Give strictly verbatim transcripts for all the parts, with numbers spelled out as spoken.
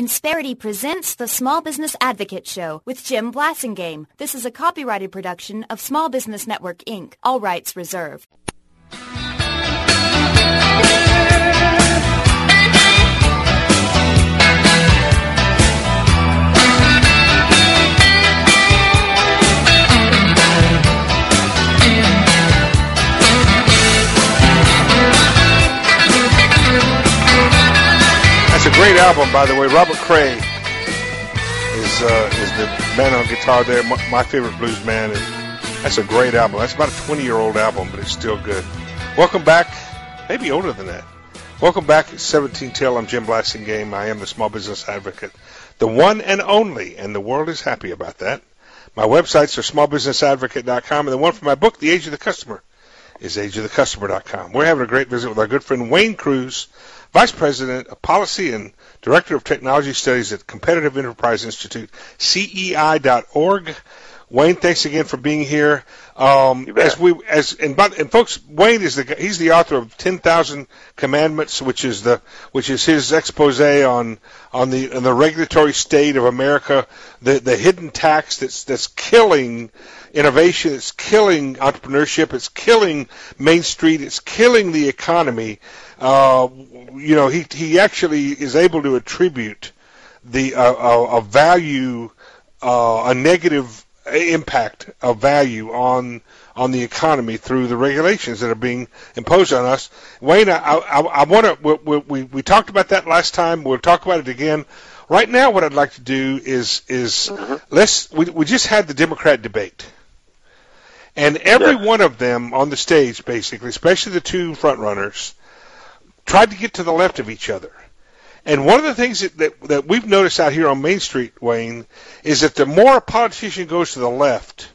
Insperity presents the Small Business Advocate Show with Jim Blasingame. This is a copyrighted production of Small Business Network, Incorporated. All rights reserved. It's a great album, by the way. Robert Cray is uh, is the man on guitar there, my, my favorite blues man. And that's a great album. That's about a twenty-year-old album, but it's still good. Welcome back. Maybe older than that. Welcome back at seventeen till. I'm Jim Blasingame. I am the Small Business Advocate, the one and only, and the world is happy about that. My websites are small business advocate dot com, and the one for my book, The Age of the Customer, is age of the customer dot com. We're having a great visit with our good friend Wayne Cruz, Vice President of Policy and Director of Technology Studies at Competitive Enterprise Institute, C E I dot org. Wayne, thanks again for being here. Um, as we, as and, and folks, Wayne is the he's the author of ten thousand Commandments, which is the which is his expose on on the on the regulatory state of America, the the hidden tax that's that's killing innovation, it's killing entrepreneurship, it's killing Main Street, it's killing the economy. Uh, you know, he he actually is able to attribute the uh, a, a value, uh, a negative impact of value on on the economy through the regulations that are being imposed on us. Wayne, I I, I want to we, we we talked about that last time. We'll talk about it again. Right now, what I'd like to do is is mm-hmm. let's we we just had the Democrat debate. And every yeah. one of them on the stage, basically, especially the two front runners, tried to get to the left of each other. And one of the things that, that, that we've noticed out here on Main Street, Wayne, is that the more a politician goes to the left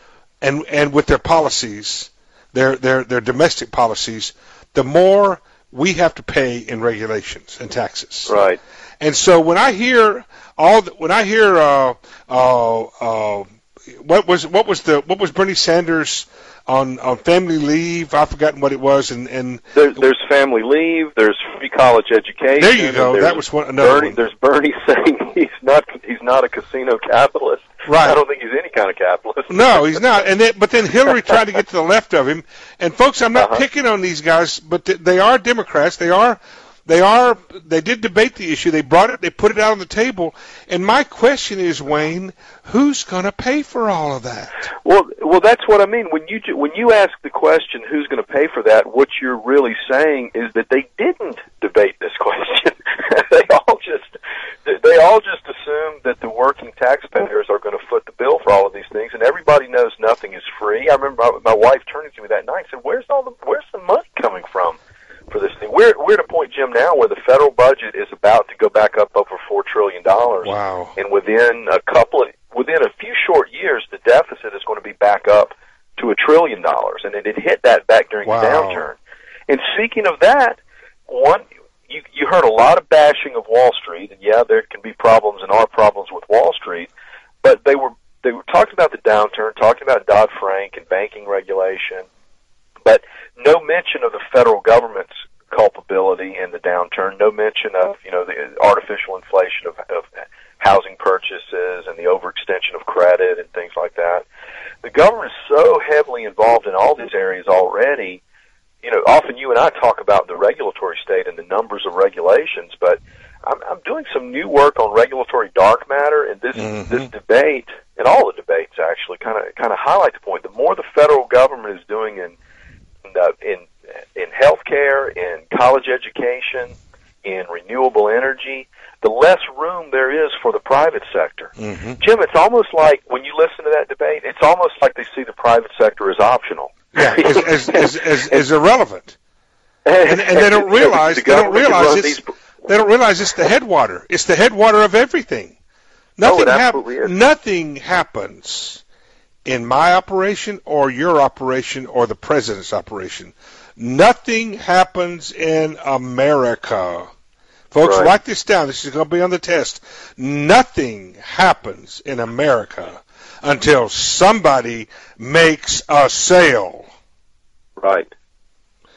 and and with their policies, their their their domestic policies, the more we have to pay in regulations and taxes. Right. And so when I hear all the, when I hear uh, uh, uh, What was what was the what was Bernie Sanders on, on family leave? I've forgotten what it was. And, and there, there's family leave. There's free college education. There you go. That was one. Another Bernie, one. There's Bernie saying he's not he's not a casino capitalist. Right. I don't think he's any kind of capitalist. No, he's not. And then, but then Hillary tried to get to the left of him. And folks, I'm not uh-huh. picking on these guys, but they are Democrats. They are. They are. They did debate the issue. They brought it. They put it out on the table. And my question is, Wayne, who's going to pay for all of that? Well, well, that's what I mean. When you when you ask the question, who's going to pay for that? What you're really saying is that they didn't debate this question. they all just they all just assumed that the working taxpayers are going to foot the bill for all of these things, and everybody knows nothing is free. I remember my, my wife turning to me that night and said, "Where's all the where's the money coming from for this thing?" We're we're at a point, Jim, now where the federal budget is about to go back up over four trillion dollars. Wow! And within a couple of within a few short years, the deficit is going to be back up to a trillion dollars, and it had hit that back during wow. the downturn. And speaking of that, one you you heard a lot of bashing of Wall Street, and yeah, there can be problems and are problems with Wall Street, but they were they were talking about the downturn, talking about Dodd-Frank and banking regulation, but no mention of the federal government's culpability in the downturn. No mention of you know the artificial inflation of, of housing purchases and the overextension of credit and things like that. The government is so heavily involved in all these areas already. You know, often you and I talk about the regulatory state and the numbers of regulations, but I'm, I'm doing some new work on regulatory dark matter, and this mm-hmm. this debate and all the debates actually kind of kind of highlight the point. The more the federal government is doing in in uh, in, in healthcare, in college education, in renewable energy, the less room there is for the private sector. Mm-hmm. Jim, it's almost like when you listen to that debate, it's almost like they see the private sector as optional. Yeah, as, as, as, as, as irrelevant, and, and they don't realize the they don't realize it's these... they don't realize it's the headwater. It's the headwater of everything. Nothing oh, happens. Nothing happens in my operation or your operation or the president's operation. Nothing happens in America. Folks, right. Write this down. This is going to be on the test. Nothing happens in America until somebody makes a sale. Right.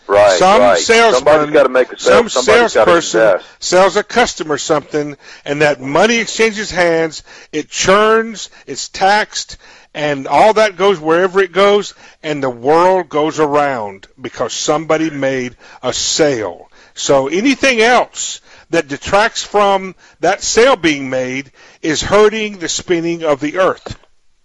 Right, some right. salesman, Somebody's got to make a sale. some Somebody's got to salesperson invest. sells a customer something, and that money exchanges hands. It churns, it's taxed, and all that goes wherever it goes, and the world goes around because somebody made a sale. So anything else that detracts from that sale being made is hurting the spinning of the earth.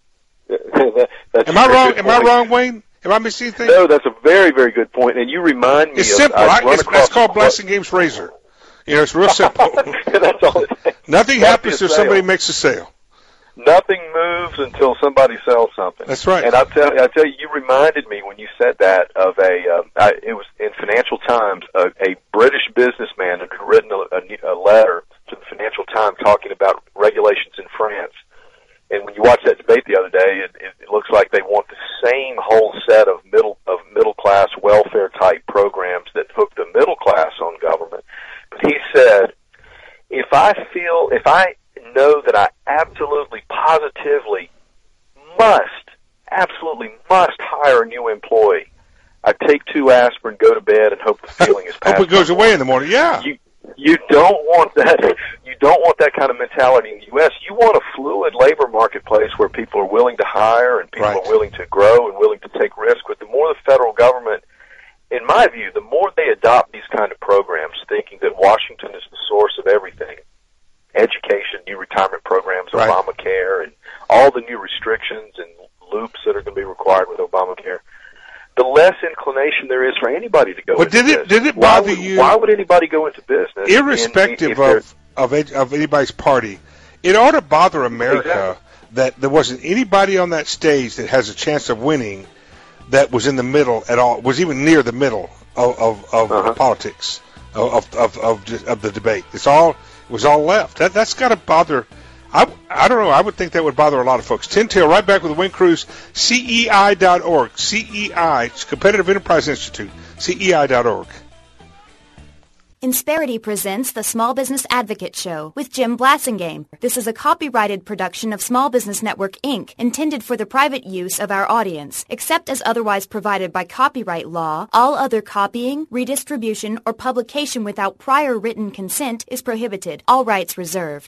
That's Am I wrong? Am I wrong, Wayne? Am I missing anything? No, that's a very, very good point. And you remind me It's of... simple. I've I, run it's, across that's called a- Blasting Razor. You know, it's real simple. That's all it takes. Nothing Gotta happens be a if somebody sale. makes a sale. Nothing moves until somebody sells something. That's right. And I'll tell, I'll tell you, you reminded me when you said that of a, uh, I, it was in Financial Times, a, a British businessman had written a, a, a letter to the Financial Times talking about regulations in France. And when you watch that debate the other day, it, it, it looks like they want the same whole set of middle of middle class welfare type programs that hook the middle class on government. But he said, if I feel, if I know that I absolutely, positively must, absolutely must hire a new employee, I take two aspirin, go to bed, and hope the feeling is past. Hope it goes away in the morning. Yeah. You you don't want that. You don't want that kind of mentality in the U S. You want a fluid labor marketplace where people are willing to hire and people Right. are willing to grow and willing to take risks. But the more the federal government, in my view, the more they adopt these kind of programs, thinking that Washington is the source of everything, education, new retirement programs, Right. Obamacare, and all the new restrictions and loops that are going to be required with Obamacare, the less inclination there is for anybody to go But into did it- business. did it Why bother would- you- Why would anybody go into business? Irrespective in- if they're- of of, ed- of anybody's party, it ought to bother America Exactly. that there wasn't anybody on that stage that has a chance of winning that was in the middle at all, was even near the middle of of, of Uh-huh. politics of of of, just, of the debate. It's all it was all left. That that's got to bother. I, I don't know. I would think that would bother a lot of folks. Tin Tail, right back with the Wayne Cruz, C E I dot org. C E I, it's Competitive Enterprise Institute, C E I dot org. Insperity presents the Small Business Advocate Show with Jim Blasingame. This is a copyrighted production of Small Business Network, Incorporated, intended for the private use of our audience. Except as otherwise provided by copyright law, all other copying, redistribution, or publication without prior written consent is prohibited. All rights reserved.